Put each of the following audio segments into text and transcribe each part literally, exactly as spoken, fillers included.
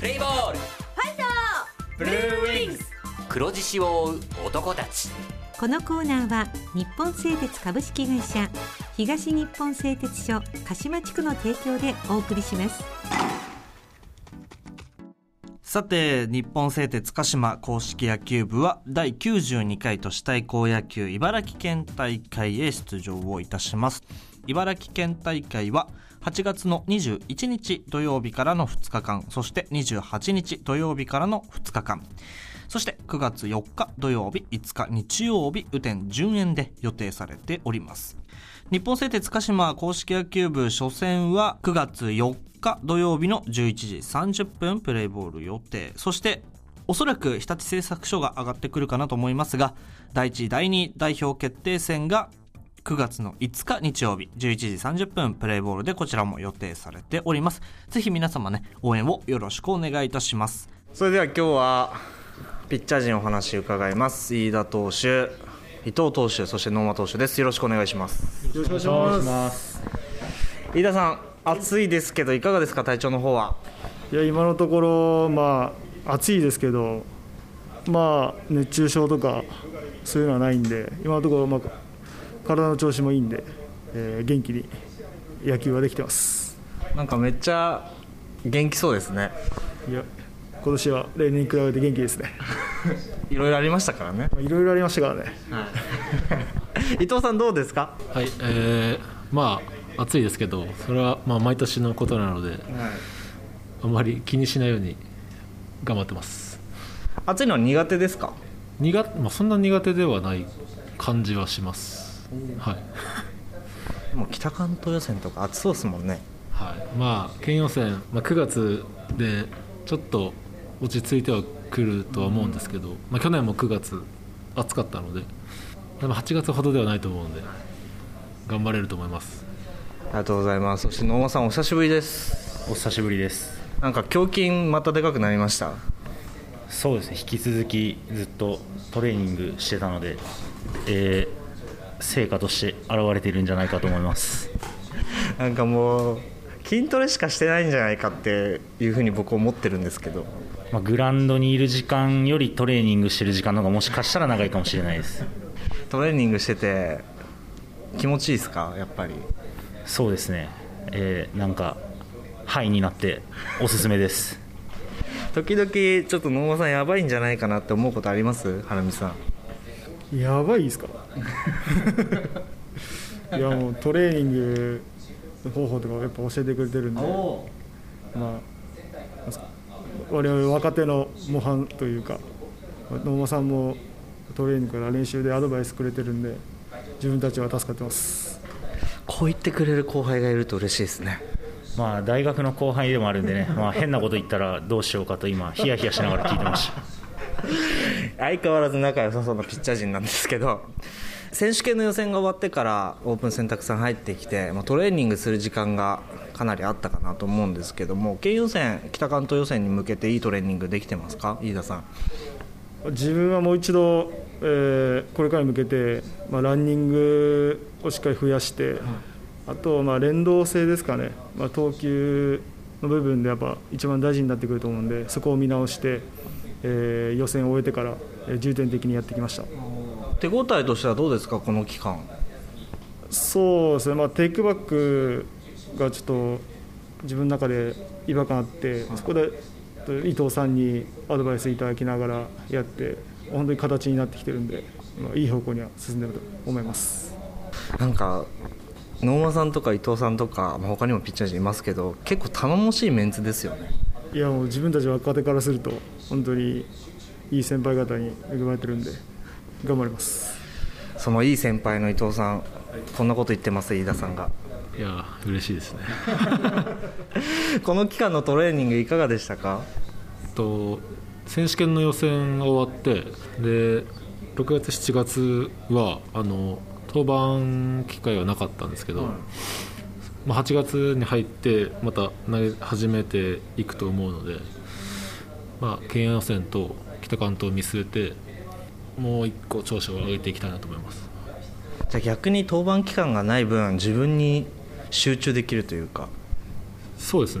プレイボール、 ファイトブルーウィングス、黒獅子を追う男たち。 このコーナーは日本製鉄株式会社、東日本製鉄所鹿島地区の提供でお送りします。 さて、日本製鉄鹿島公式野球部はだいきゅうじゅうにかい都市対抗野球茨城県大会へ出場をいたします。茨城県大会ははちがつのにじゅういちにち土曜日からのふつかかん、そしてにじゅうはちにち土曜日からのふつかかん、そしてくがつよっか土曜日、いつか日曜日、雨天順延で予定されております。日本製鉄鹿島公式野球部初戦はくがつよっか土曜日のじゅういちじさんじゅっぷんプレイボール予定。そしておそらく日立製作所が上がってくるかなと思いますが、だいいちだいに代表決定戦がくがつのいつか日曜日じゅういちじさんじゅっぷんプレイボールで、こちらも予定されております。ぜひ皆様ね、応援をよろしくお願いいたします。 それでは今日はピッチャー陣お話伺います。飯田投手、伊藤投手、そして能間投手です。よろしくお願いします。 よろしくお願いします。 飯田さん、暑いですけどいかがですか、体調の方は。 いや、今のところ、まあ、暑いですけど、まあ、熱中症とかそういうのはないんで、今のところ、まあ、体の調子もいいんで、えー、元気に野球はできてます。 なんかめっちゃ元気そうですね。 いや、今年は例年に比べて元気ですね。 いろいろありましたからね。 いろいろありましたからね、 はい、伊藤さんどうですか。 はい、えー、まあ暑いですけど、それはまあ毎年のことなので、はい、あんまり気にしないように頑張ってます。 暑いのは苦手ですか。 苦、まあ、そんな苦手ではない感じはします。はい、 もう北関東予選とか暑そうですもんね。 はい、まあ県予選、まあ、くがつでちょっと落ち着いてはくるとは思うんですけど、まあ、去年もくがつ暑かったので、でもはちがつほどではないと思うので頑張れると思います。 ありがとうございます。そして能間さん、お久しぶりです。 お久しぶりです。 なんか胸筋またでかくなりました。 そうですね、引き続きずっとトレーニングしてたので、えー成果として現れているんじゃないかと思います。 なんかもう筋トレしかしてないんじゃないかっていうふうに僕思ってるんですけど、 まあ、グラウンドにいる時間よりトレーニングしてる時間の方がもしかしたら長いかもしれないです。 トレーニングしてて気持ちいいですか。やっぱりそうですね、えー、なんかハイになっておすすめです。 時々ちょっと能間さんやばいんじゃないかなって思うことあります。花見さんやばいですか。いや、もうトレーニング方法とかやっぱ教えてくれてるんで、まあ、我々若手の模範というか、能間さんもトレーニングから練習でアドバイスくれてるんで、自分たちは助かってます。 こう言ってくれる後輩がいると嬉しいですね。 まあ、大学の後輩でもあるんでね、まあ、変なこと言ったらどうしようかと今ヒヤヒヤしながら聞いてました。 相変わらず仲良さそうなピッチャー陣なんですけど、選手権の予選が終わってからオープン戦たくさん入ってきて、まあ、トレーニングする時間がかなりあったかなと思うんですけども、県予選、北関東予選に向けていいトレーニングできてますか。飯田さん。 自分はもう一度、えー、これからに向けて、まあ、ランニングをしっかり増やして、あとまあ連動性ですかね、まあ、投球の部分でやっぱ一番大事になってくると思うんで、そこを見直して、えー、予選を終えてから、えー、重点的にやってきました。 手応えとしてはどうですか、この期間。 そうですね、まあ、テイクバックがちょっと自分の中で違和感あって、そこで伊藤さんにアドバイスいただきながらやって、本当に形になってきてるんで、まあ、いい方向には進んでると思います。 なんか能間さんとか伊藤さんとか、まあ、他にもピッチャー陣いますけど、結構頼もしいメンツですよね。 いや、もう自分たち若手からすると本当にいい先輩方に恵まれてるんで頑張ります。 そのいい先輩の伊藤さん、こんなこと言ってます。飯田さんが。 いや、嬉しいですね。 この期間のトレーニングいかがでしたか。 と選手権の予選が終わって、でろくがつしちがつはあの登板機会はなかったんですけど、うん、まあ、はちがつに入ってまた投げ始めていくと思うので、まあ、県予選と北関東を見据えてもう一個調子を上げていきたいなと思います。 じゃあ逆に登板期間がない分自分に集中できるというか。 そうですね、少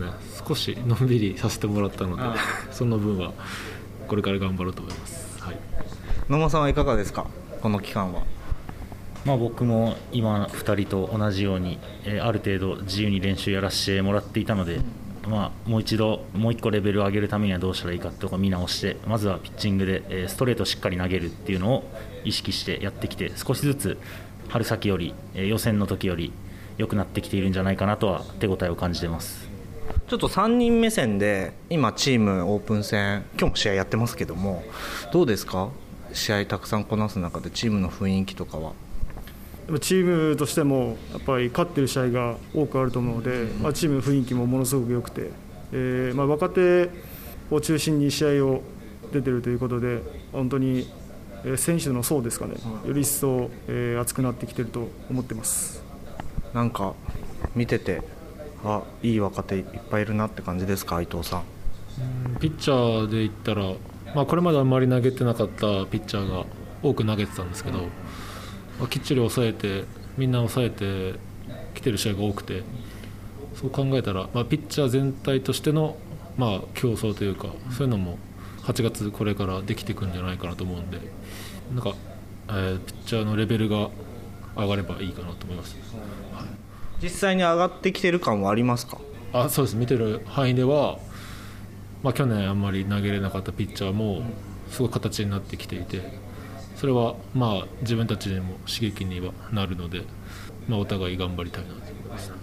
少しのんびりさせてもらったのでその分はこれから頑張ろうと思います、はい、 野間さんはいかがですか、この期間は。 まあ、僕も今ふたりと同じように、えー、ある程度自由に練習やらせてもらっていたので、まあ、もう一度もう一個レベルを上げるためにはどうしたらいいかってところを見直して、まずはピッチングで、えー、ストレートをしっかり投げるっていうのを意識してやってきて、少しずつ春先より、えー、予選の時より良くなってきているんじゃないかなとは手応えを感じています。 ちょっとさんにん目線で今チームオープン戦、今日も試合やってますけども、どうですか、試合たくさんこなす中でチームの雰囲気とかは。 チームとしてもやっぱり勝ってる試合が多くあると思うので、まあ、チームの雰囲気もものすごく良くて、えーまあ、若手を中心に試合を出てるということで、本当に選手の層ですかね、より一層、えー、熱くなってきてると思ってます。 なんか見てて、あ、いい若手いっぱいいるなって感じですか、伊藤さん。 うんピッチャーで言ったら、まあ、これまであんまり投げてなかったピッチャーが多く投げてたんですけど、まあ、きっちり抑えてみんな抑えてきてる試合が多くて、そう考えたら、まあ、ピッチャー全体としての、まあ、競争というか、そういうのもはちがつこれからできていくんじゃないかなと思うんで、なんか、えー、ピッチャーのレベルが上がればいいかなと思います、はい、 実際に上がってきてる感はありますか。 あそうです、見てる範囲では、まあ、去年あんまり投げれなかったピッチャーもすごい形になってきていて、それはまあ自分たちにも刺激にはなるので、まあ、お互い頑張りたいなと思います、はい、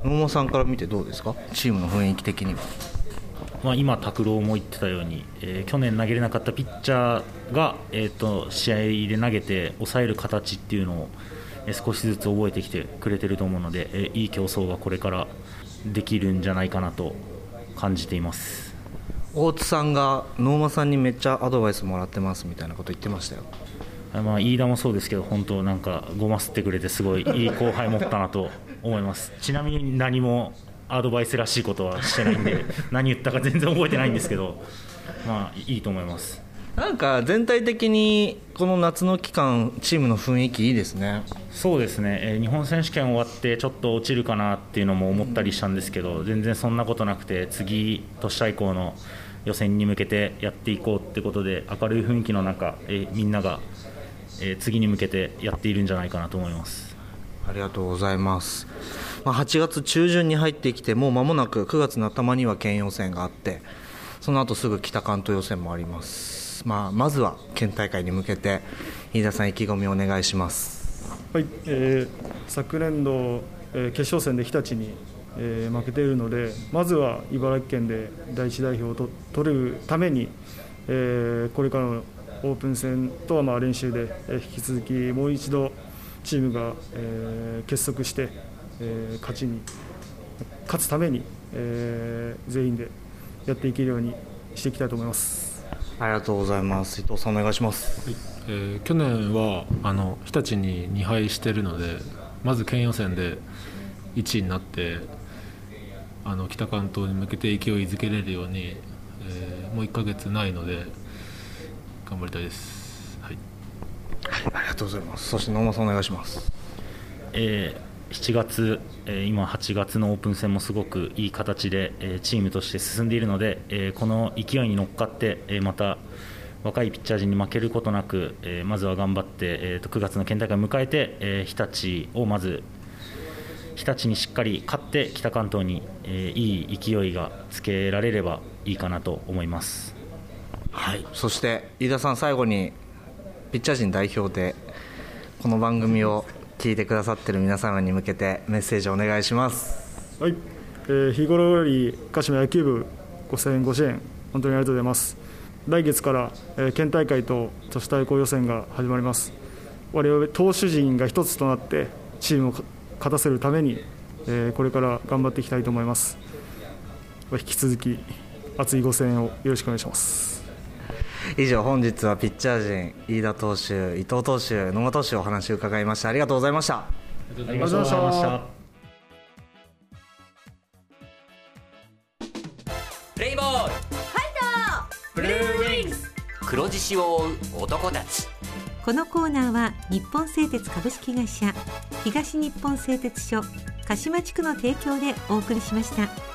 野間さんから見てどうですか、チームの雰囲気的には。 まあ、今拓郎も言ってたように、えー、去年投げれなかったピッチャーが、えー、と試合で投げて抑える形っていうのを、えー、少しずつ覚えてきてくれてると思うので、えー、いい競争がこれからできるんじゃないかなと感じています。 大津さんが能間さんにめっちゃアドバイスもらってますみたいなこと言ってましたよ。 まあ、飯田もそうですけど、本当なんかごますってくれてすごいいい後輩持ったなと思います。ちなみに何もアドバイスらしいことはしてないんで何言ったか全然覚えてないんですけど、まあいいと思います。 なんか全体的にこの夏の期間チームの雰囲気いいですね。 そうですね、えー、日本選手権終わってちょっと落ちるかなっていうのも思ったりしたんですけど、全然そんなことなくて、次都市対抗の予選に向けてやっていこうってことで、明るい雰囲気の中、えー、みんなが、えー、次に向けてやっているんじゃないかなと思います。 ありがとうございます。まあ、はちがつ中旬に入ってきて、もう間もなくくがつの頭には県予選があって、その後すぐ北関東予選もあります。まあ、まずは県大会に向けて飯田さん、意気込みをお願いします。 はい、えー、昨年度、えー、決勝戦で日立に、えー、負けているので、まずは茨城県で第一代表をと取れるために、えー、これからのオープン戦とはまあ練習で、えー、引き続きもう一度チームが、えー、結束して、えー、勝ちに勝つために、えー、全員でやっていけるようにしていきたいと思います。 ありがとうございます。伊藤さん、お願いします。 はい、えー、去年はあの日立ににはいしているので、まず県予選でいちいになってあの北関東に向けて勢いづけれるように、えー、もういっかげつないので頑張りたいです、はいはい、ありがとうございます。そして野間さん、お願いします。 えー、しちがつ、えー、今はちがつのオープン戦もすごくいい形で、えー、チームとして進んでいるので、えー、この勢いに乗っかって、えー、また若いピッチャー陣に負けることなく、えー、まずは頑張って、えー、とくがつの県大会を迎えて、えー、日立をまず日立にしっかり勝って北関東に、えー、いい勢いがつけられればいいかなと思います。 はい、そして飯田さん、最後にピッチャー陣代表でこの番組を聞いてくださっている皆様に向けてメッセージをお願いします。 はい、えー、日頃より鹿島野球部ごせんえんご支援本当にありがとうございます。来月から、えー、県大会と都市対抗予選が始まります。我々投手陣が一つとなってチームを勝たせるために、えー、これから頑張っていきたいと思います。引き続き熱いご声援をよろしくお願いします。 以上、本日はピッチャー陣飯田投手、伊藤投手、野間投手お話を伺いました。ありがとうございました。 ありがとうございました。 プレイボール、ファイト、ブルーウィングス、黒獅子を追う男たち。 このコーナーは日本製鉄株式会社東日本製鉄所鹿島地区の提供でお送りしました。